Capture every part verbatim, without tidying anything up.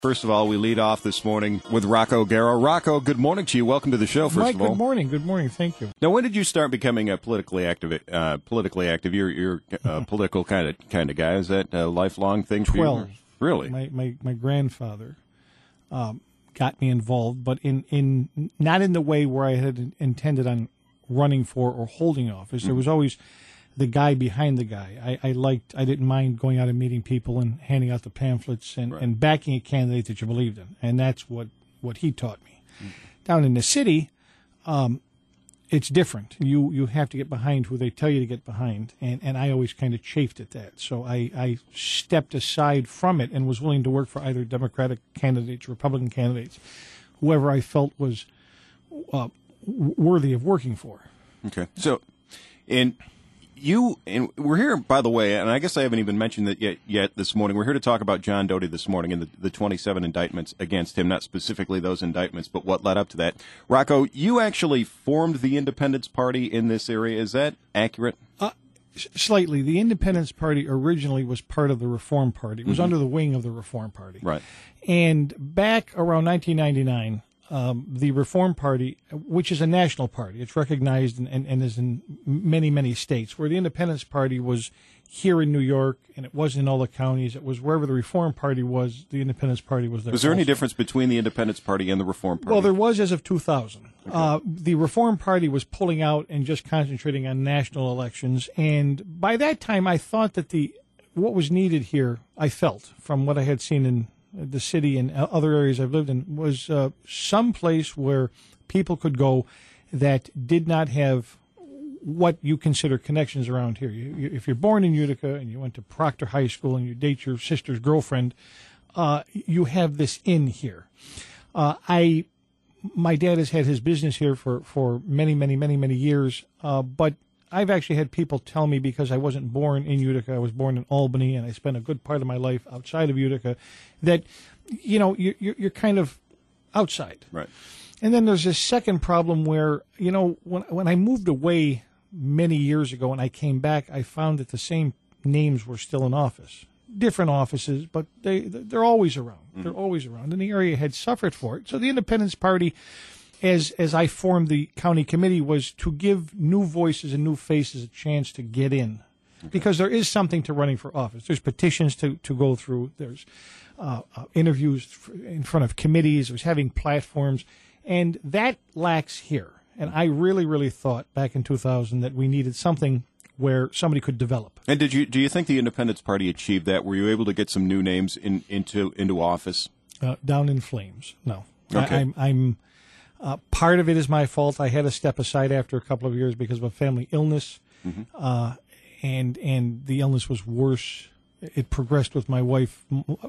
First of all, we lead off this morning with Rocco Garrow. Rocco, good morning to you. Welcome to the show, first Mike, of all. good morning. Good morning. Thank you. Now, when did you start becoming a politically active? Uh, politically active. You're you're a political kind of kind of guy. Is that a lifelong thing for Twelve. you? Really? My my my grandfather um, got me involved, but in, in not in the way where I had intended on running for or holding office. Mm-hmm. There was always the guy behind the guy. I, I liked. I didn't mind going out and meeting people and handing out the pamphlets and, right. and backing a candidate that you believed in, and that's what, what he taught me. Mm-hmm. Down in the city, um, it's different. You you have to get behind who they tell you to get behind, and, and I always kind of chafed at that. So I, I stepped aside from it and was willing to work for either Democratic candidates, Republican candidates, whoever I felt was uh, worthy of working for. Okay. So, in You and we're here, by the way, and I guess I haven't even mentioned that yet, yet this morning. We're here to talk about John Doty this morning and the, the twenty-seven indictments against him, not specifically those indictments, but what led up to that. Rocco, you actually formed the Independence Party in this area. Is that accurate? Uh, slightly. The Independence Party originally was part of the Reform Party. It was mm-hmm. under the wing of the Reform Party. Right. And back around nineteen ninety-nine, Um, the Reform Party, which is a national party, it's recognized and, and, and is in many, many states, where the Independence Party was here in New York, and it wasn't in all the counties. It was wherever the Reform Party was, the Independence Party was there. Was there also. any difference between the Independence Party and the Reform Party? Well, there was as of two thousand. Okay. Uh, the Reform Party was pulling out and just concentrating on national elections, and by that time I thought that the what was needed here, I felt, from what I had seen in the city and other areas I've lived in, was uh, some place where people could go that did not have what you consider connections around here. You, you, if you're born in Utica and you went to Proctor High School and you date your sister's girlfriend, uh, you have this in here. Uh, I, my dad has had his business here for, for many, many, many, many years, uh, but I've actually had people tell me, because I wasn't born in Utica, I was born in Albany, and I spent a good part of my life outside of Utica, that, you know, you're, you're kind of outside. Right. And then there's this second problem where, you know, when when I moved away many years ago and I came back, I found that the same names were still in office. Different offices, but they, they're always around. Mm-hmm. They're always around. And the area had suffered for it. So the Independence Party, as as I formed the county committee, was to give new voices and new faces a chance to get in. Okay. Because there is something to running for office. There's petitions to, to go through. There's uh, uh, interviews in front of committees. There's having platforms. And that lacks here. And I really, really thought back in two thousand that we needed something where somebody could develop. And did you do you think the Independence Party achieved that? Were you able to get some new names in, into into office? Uh, down in flames. No. Okay. I, I'm... I'm Uh, part of it is my fault. I had to step aside after a couple of years because of a family illness, mm-hmm. uh, and and the illness was worse. It progressed with my wife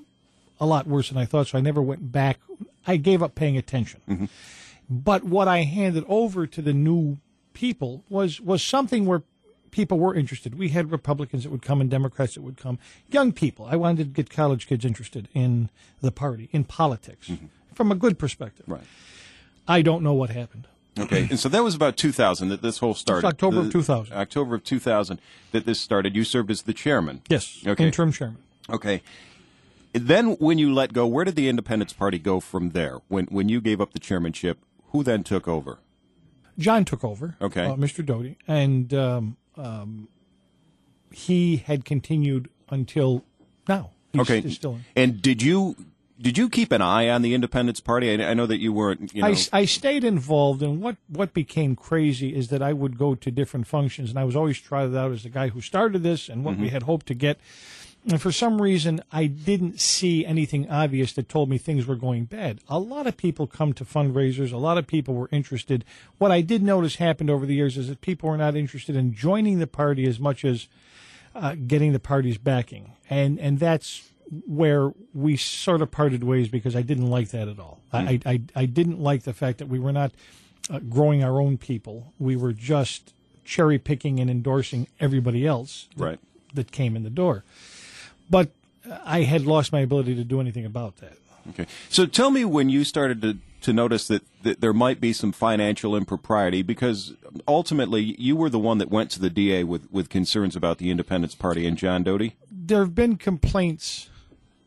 a lot worse than I thought, so I never went back. I gave up paying attention. Mm-hmm. But what I handed over to the new people was, was something where people were interested. We had Republicans that would come and Democrats that would come. Young people. I wanted to get college kids interested in the party, in politics, mm-hmm. from a good perspective. Right. I don't know what happened. Okay, and so that was about two thousand that this whole started. It's October the, of two thousand. October of two thousand that this started. You served as the chairman. Yes, okay. Interim chairman. Okay. Then when you let go, where did the Independence Party go from there? When when you gave up the chairmanship, who then took over? John took over, okay. uh, Mister Doty, and um, um, he had continued until now. He's, okay, he's still in. And did you... Did you keep an eye on the Independence Party? I, I know that you weren't, you know. I, I stayed involved, and what, what became crazy is that I would go to different functions, and I was always trotted out as the guy who started this and what mm-hmm. we had hoped to get. And for some reason, I didn't see anything obvious that told me things were going bad. A lot of people come to fundraisers. A lot of people were interested. What I did notice happened over the years is that people were not interested in joining the party as much as uh, getting the party's backing. And, and that's where we sort of parted ways, because I didn't like that at all. Mm. I, I, I didn't like the fact that we were not uh, growing our own people. We were just cherry picking and endorsing everybody else that, right. that came in the door. But I had lost my ability to do anything about that. Okay. So tell me when you started to, to notice that, that there might be some financial impropriety, because ultimately you were the one that went to the D A with, with concerns about the Independence Party and John Doty. There have been complaints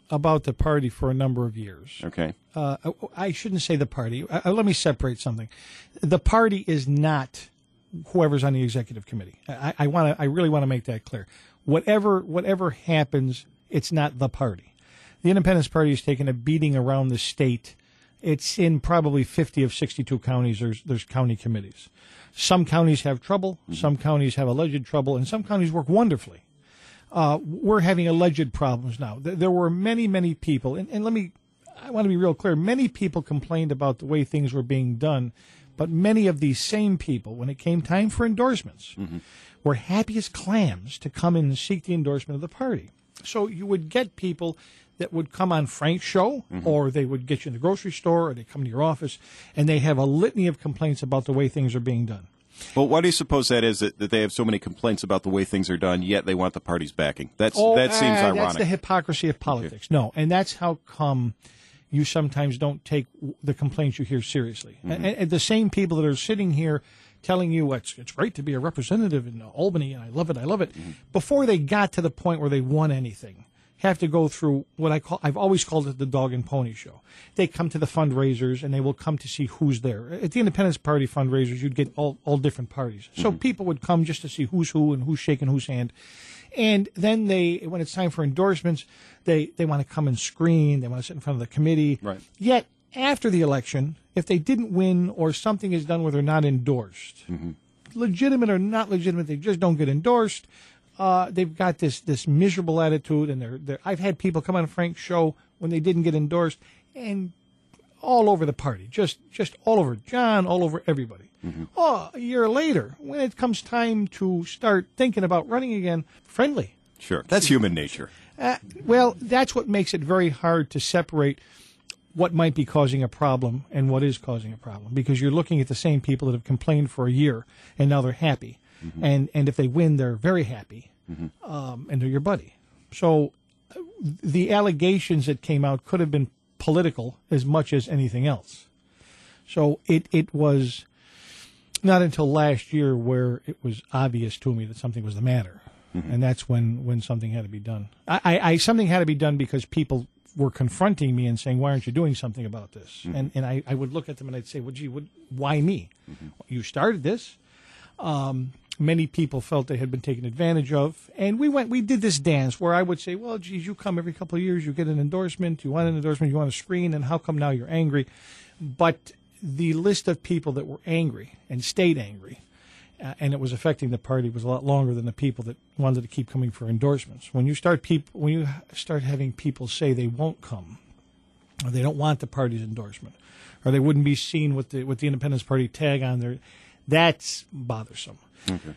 about the party for a number of years. Okay. Uh, I shouldn't say the party. Uh, let me separate something. The party is not whoever's on the executive committee. I, I want to. I really want to make that clear. Whatever whatever happens, it's not the party. The Independence Party has taken a beating around the state. It's in probably fifty of sixty-two counties. There's there's county committees. Some counties have trouble. Mm-hmm. Some counties have alleged trouble, and some counties work wonderfully. Uh, we're having alleged problems now. There were many, many people, and, and let me, I want to be real clear, many people complained about the way things were being done, but many of these same people, when it came time for endorsements, mm-hmm. were happy as clams to come in and seek the endorsement of the party. So you would get people that would come on Frank's show, mm-hmm. or they would get you in the grocery store, or they come to your office, and they have a litany of complaints about the way things are being done. Well, why do you suppose that is, that, that they have so many complaints about the way things are done, yet they want the party's backing? That's oh, That seems uh, ironic. That's the hypocrisy of politics. Okay. No, and that's how come you sometimes don't take the complaints you hear seriously. Mm-hmm. And, and the same people that are sitting here telling you it's, it's great to be a representative in Albany, and I love it, I love it, mm-hmm. before they got to the point where they won anything, have to go through what I call, I've always called it the dog and pony show. They come to the fundraisers and they will come to see who's there. At the Independence Party fundraisers, you'd get all, all different parties. So mm-hmm. people would come just to see who's who and who's shaking whose hand. And then they, when it's time for endorsements, they, they want to come and screen. They want to sit in front of the committee. Right. Yet, after the election, if they didn't win or something is done where they're not endorsed, mm-hmm. legitimate or not legitimate, they just don't get endorsed. Uh, they've got this this miserable attitude, and they're, they're I've had people come on Frank's show when they didn't get endorsed, and all over the party, just just all over John, all over everybody. Mm-hmm. Oh, a year later, when it comes time to start thinking about running again, friendly. Sure, that's human nature. Uh, well, that's what makes it very hard to separate what might be causing a problem and what is causing a problem, because you're looking at the same people that have complained for a year, and now they're happy. Mm-hmm. And and if they win, they're very happy, mm-hmm. um, and they're your buddy. So uh, the allegations that came out could have been political as much as anything else. So it, it was not until last year where it was obvious to me that something was the matter, mm-hmm. and that's when, when something had to be done. I, I, I something had to be done because people were confronting me and saying, "Why aren't you doing something about this?" Mm-hmm. And and I, I would look at them and I'd say, "Well, gee, what, why me? Mm-hmm. You started this." Um, Many people felt they had been taken advantage of, and we went. We did this dance where I would say, "Well, geez, you come every couple of years, you get an endorsement, you want an endorsement, you want a screen, and how come now you're angry?" But the list of people that were angry and stayed angry, uh, and it was affecting the party, was a lot longer than the people that wanted to keep coming for endorsements. When you start people, when you start having people say they won't come, or they don't want the party's endorsement, or they wouldn't be seen with the with the Independence Party tag on there, that's bothersome. Okay.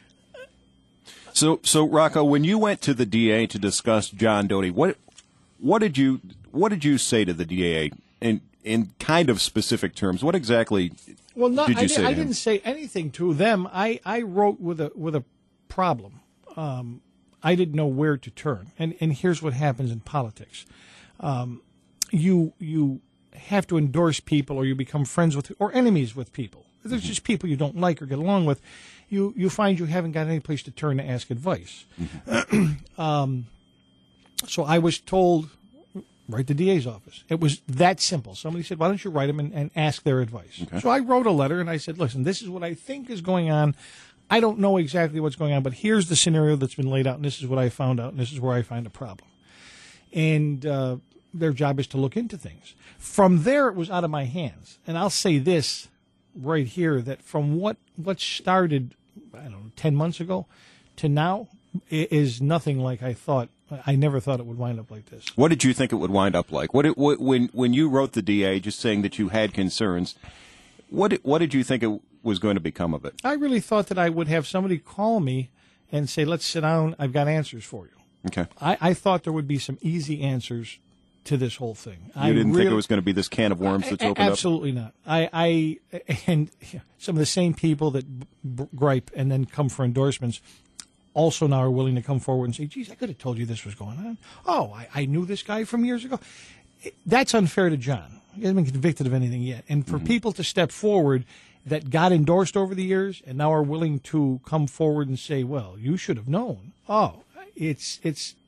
So, so Rocco, when you went to the D A to discuss John Doty, what, what did you, what did you say to the D A in in kind of specific terms? What exactly? Well, not, did you I, say? I to didn't him? say anything to them. I, I wrote with a with a problem. Um, I didn't know where to turn, and and here's what happens in politics: um, you you have to endorse people, or you become friends with, or enemies with people. There's mm-hmm. just people you don't like or get along with. You you find you haven't got any place to turn to ask advice. Mm-hmm. um, so I was told, write the D A's office. It was that simple. Somebody said, why don't you write them and, and ask their advice? Okay. So I wrote a letter and I said, listen, this is what I think is going on. I don't know exactly what's going on, but here's the scenario that's been laid out, and this is what I found out, and this is where I find a problem. And uh, their job is to look into things. From there, it was out of my hands. And I'll say this right here, that from what, what started, I don't know, ten months ago to now is nothing like I thought. I never thought it would wind up like this. What did you think it would wind up like? What, it, what when when you wrote the D A, just saying that you had concerns, what did, what did you think it was going to become of it? I really thought that I would have somebody call me and say, let's sit down, I've got answers for you. Okay. I, I thought there would be some easy answers to this whole thing. You I didn't really, think it was going to be this can of worms that's opened absolutely up? Absolutely not. I, I and some of the same people that b- gripe and then come for endorsements also now are willing to come forward and say, geez, I could have told you this was going on. Oh, I, I knew this guy from years ago. That's unfair to John. He hasn't been convicted of anything yet. And for mm-hmm. people to step forward that got endorsed over the years and now are willing to come forward and say, well, you should have known. Oh, it's it's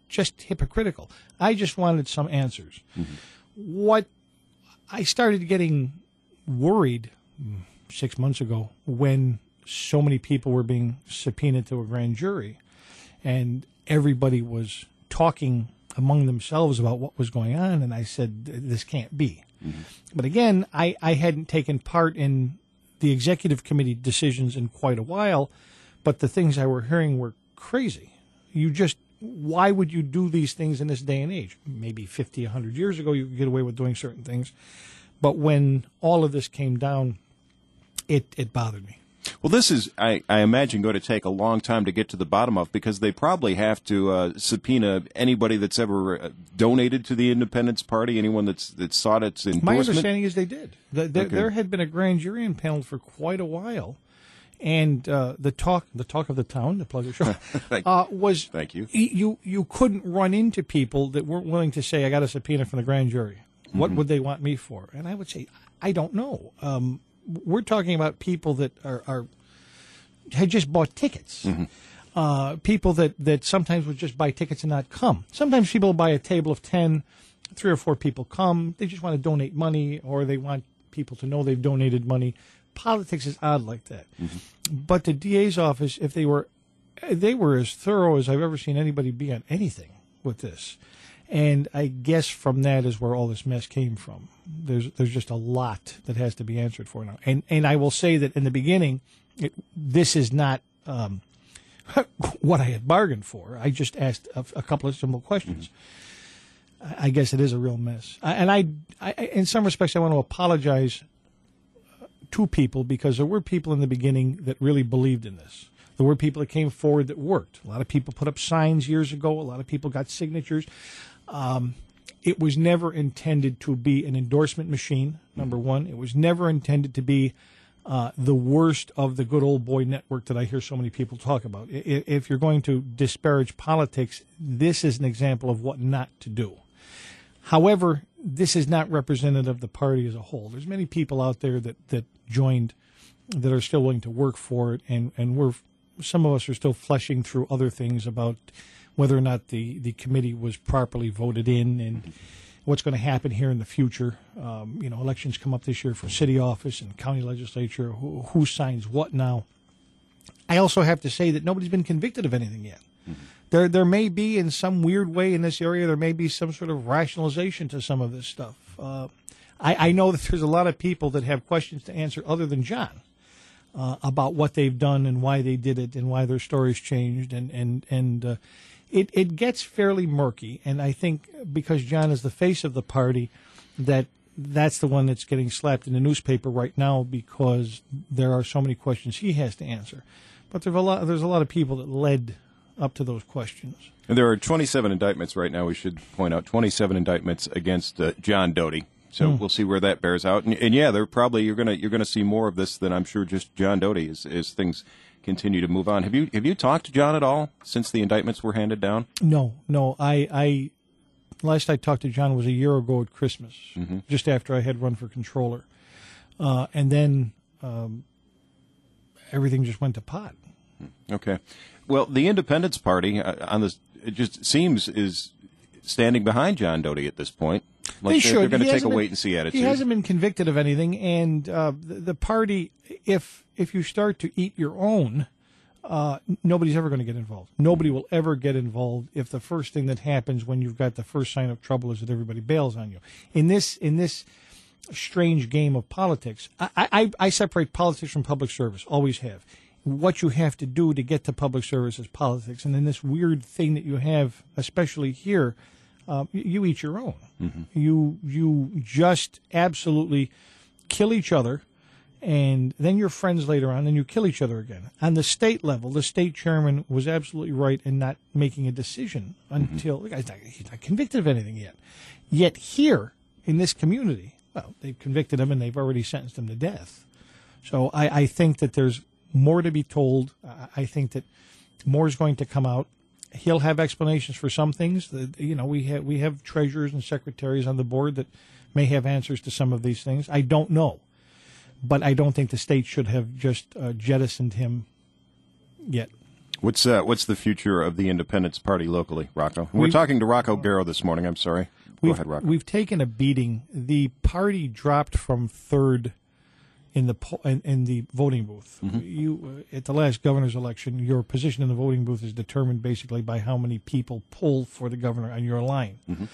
just hypocritical. I just wanted some answers. Mm-hmm. What I started getting worried six months ago when so many people were being subpoenaed to a grand jury, and everybody was talking among themselves about what was going on, and I said, this can't be. Mm-hmm. But again, I, I hadn't taken part in the executive committee decisions in quite a while, but the things I were hearing were crazy. You just, why would you do these things in this day and age? Maybe fifty, one hundred years ago, you could get away with doing certain things. But when all of this came down, it, it bothered me. Well, this is, I, I imagine, going to take a long time to get to the bottom of, because they probably have to uh, subpoena anybody that's ever uh, donated to the Independence Party, anyone that's that sought its endorsement. My understanding is they did. The, the, okay. There had been a grand jury impaneled for quite a while, and uh, the talk, the talk of the town, the pleasure show, uh, was Thank you. you you couldn't run into people that weren't willing to say, "I got a subpoena from the grand jury." Mm-hmm. What would they want me for? And I would say, I don't know. Um, we're talking about people that are, are had just bought tickets. Mm-hmm. Uh, people that, that sometimes would just buy tickets and not come. Sometimes people buy a table of ten, three or four people come. They just want to donate money, or they want people to know they've donated money. Politics is odd like that. Mm-hmm. But the D A's office, if they were, they were as thorough as I've ever seen anybody be on anything with this. And I guess from that is where all this mess came from. There's there's just a lot that has to be answered for now. And and I will say that in the beginning, it, this is not um, what I had bargained for. I just asked a, a couple of simple questions. Mm-hmm. I, I guess it is a real mess. I, and I, I, in some respects, I want to apologize to people, because there were people in the beginning that really believed in this. There were people that came forward that worked. A lot of people put up signs years ago. A lot of people got signatures. Um, it was never intended to be an endorsement machine, number one. It was never intended to be uh, the worst of the good old boy network that I hear so many people talk about. If you're going to disparage politics, this is an example of what not to do. However, this is not representative of the party as a whole. There's many people out there that, that joined that are still willing to work for it, and, and we're some of us are still fleshing through other things about whether or not the, the committee was properly voted in and what's going to happen here in the future. Um, you know, elections come up this year for city office and county legislature. Who, who signs what now? I also have to say that nobody's been convicted of anything yet. Mm-hmm. There, there may be, in some weird way in this area, there may be some sort of rationalization to some of this stuff. Uh, I, I know that there's a lot of people that have questions to answer other than John. Uh, about what they've done and why they did it and why their stories changed, and and and uh, it it gets fairly murky. And I think because John is the face of the party, that that's the one that's getting slapped in the newspaper right now, because there are so many questions he has to answer. But there's a lot there's a lot of people that led up to those questions. And there are twenty-seven indictments right now. We should point out twenty-seven indictments against uh, John Doty. So mm. we'll see where that bears out, and, and yeah, they're probably you're gonna you're gonna see more of this than I'm sure just John Doty as, as things continue to move on. Have you have you talked to John at all since the indictments were handed down? No, no. I, I last I talked to John was a year ago at Christmas, mm-hmm. just after I had run for controller, uh, and then um, everything just went to pot. Okay, well, the Independence Party uh, on this it just seems is standing behind John Doty at this point. Like they they're, should. They're going to take a been, wait-and-see attitude. He hasn't been convicted of anything, and uh, the, the party, if if you start to eat your own, uh, nobody's ever going to get involved. Nobody will ever get involved if the first thing that happens when you've got the first sign of trouble is that everybody bails on you. In this in this strange game of politics, I, I, I separate politics from public service, always have. What you have to do to get to public service is politics, and in this weird thing that you have, especially here, Uh, you eat your own. Mm-hmm. You you just absolutely kill each other, and then you're friends later on, then you kill each other again. On the state level, the state chairman was absolutely right in not making a decision until mm-hmm. the guy's not, he's not convicted of anything yet. Yet here, in this community, well, they've convicted him and they've already sentenced him to death. So I, I think that there's more to be told. I think that more is going to come out. He'll have explanations for some things. That, you know, we have we have treasurers and secretaries on the board that may have answers to some of these things. I don't know, but I don't think the state should have just uh, jettisoned him yet. What's uh, what's the future of the Independence Party locally, Rocco? We're We've- talking to Rocco Garrow this morning. I'm sorry. Go We've, ahead, Rocco. we've taken a beating. The party dropped from third in the po- in, in the voting booth. Mm-hmm. You uh, at the last governor's election, your position in the voting booth is determined basically by how many people pull for the governor on your line. Mm-hmm.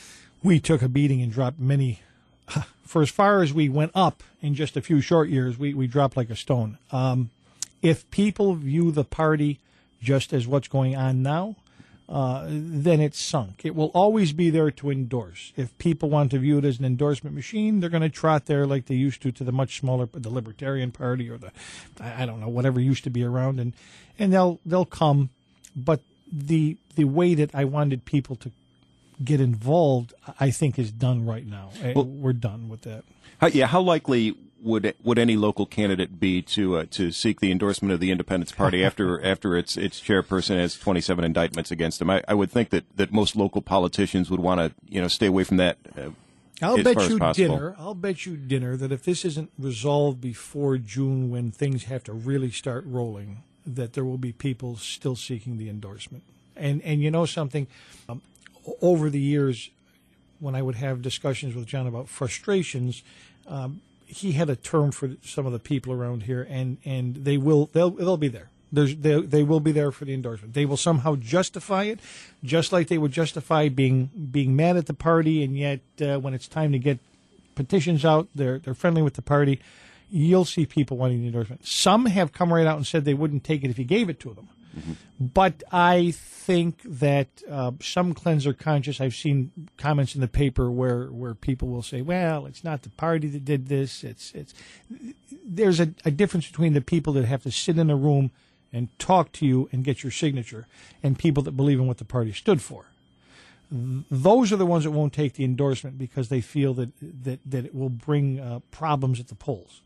We took a beating and dropped many. For as far as we went up in just a few short years, we, we dropped like a stone. Um, if people view the party just as what's going on now, uh, then it's sunk. It will always be there to endorse. If people want to view it as an endorsement machine, they're going to trot there like they used to to the much smaller, the Libertarian Party or the, I don't know, whatever used to be around, and and they'll they'll come. But the the way that I wanted people to get involved, I think, is done right now. Well, We're done with that. How, yeah, how likely would would any local candidate be to uh, to seek the endorsement of the Independence Party after after its its chairperson has twenty-seven indictments against him? I, I would think that, that most local politicians would want to you know stay away from that. Uh, I'll as bet far as you possible. dinner. I'll bet you dinner that if this isn't resolved before June, when things have to really start rolling, that there will be people still seeking the endorsement. And and you know something, um, over the years, when I would have discussions with John about frustrations, um, he had a term for some of the people around here, and, and they will they'll they'll be there. There's, they they will be there for the endorsement. They will somehow justify it, just like they would justify being being mad at the party, and yet uh, when it's time to get petitions out, they're they're friendly with the party. You'll see people wanting the endorsement. Some have come right out and said they wouldn't take it if you gave it to them. Mm-hmm. But I think that uh, some cleanser conscious, I've seen comments in the paper where, where people will say, well, it's not the party that did this. It's it's There's a, a difference between the people that have to sit in a room and talk to you and get your signature and people that believe in what the party stood for. Those are the ones that won't take the endorsement because they feel that, that, that it will bring uh, problems at the polls.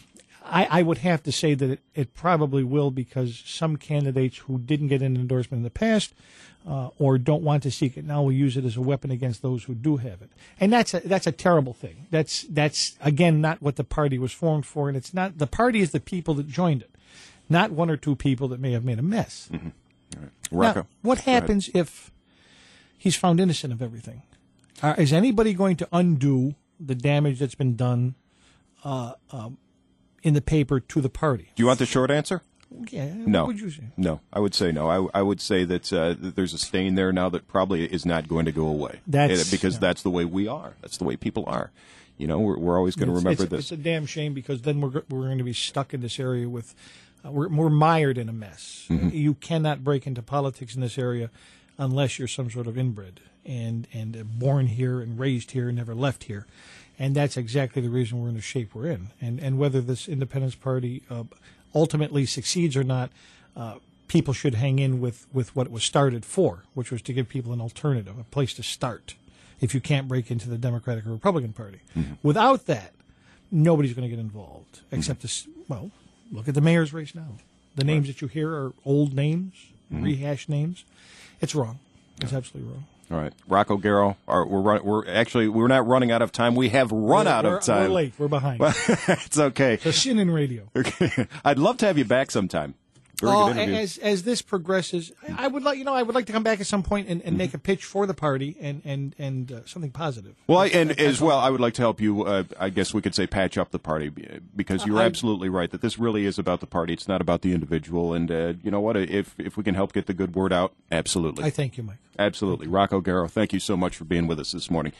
I, I would have to say that it, it probably will, because some candidates who didn't get an endorsement in the past uh, or don't want to seek it now will use it as a weapon against those who do have it. And that's a, that's a terrible thing. That's, that's again, not what the party was formed for, and it's not, the party is the people that joined it, not one or two people that may have made a mess. Mm-hmm. All right. Rocco, now, what happens if he's found innocent of everything? Uh, is anybody going to undo the damage that's been done uh, um, in the paper to the party? Do you want the short answer? Yeah. No. What would you say? No, I would say no. I, I would say that, uh, that there's a stain there now that probably is not going to go away. That's, It- because yeah. that's the way we are. That's the way people are. You know, we're, we're always going to It's- remember it's, this. It's a damn shame, because then we're go- we're going to be stuck in this area with uh, we're we're mired in a mess. Mm-hmm. You cannot break into politics in this area unless you're some sort of inbred and and uh, born here and raised here and never left here. And that's exactly the reason we're in the shape we're in. And and whether this Independence Party uh, ultimately succeeds or not, uh, people should hang in with, with what it was started for, which was to give people an alternative, a place to start, if you can't break into the Democratic or Republican Party. Mm-hmm. Without that, nobody's going to get involved, except mm-hmm. this, well, look at the mayor's race now. The names right. that you hear are old names, mm-hmm. rehashed names. It's wrong. It's yeah. absolutely wrong. All right, Rocco Garrow. Our, we're run, we're actually we're not running out of time. We have run we're, out we're, of time. We're late. We're behind. It's okay. It's a sin in radio. Okay. I'd love to have you back sometime. Very uh, good interview. As as this progresses, I would like you know I would like to come back at some point and, and mm-hmm. make a pitch for the party and and and uh, something positive. Well, I, and as well, I would like to help you. Uh, I guess we could say patch up the party, because you're I, absolutely right that this really is about the party. It's not about the individual. And uh, you know what? If if we can help get the good word out, absolutely. I thank you, Mike. Absolutely, Rocco Garrow. Thank you so much for being with us this morning.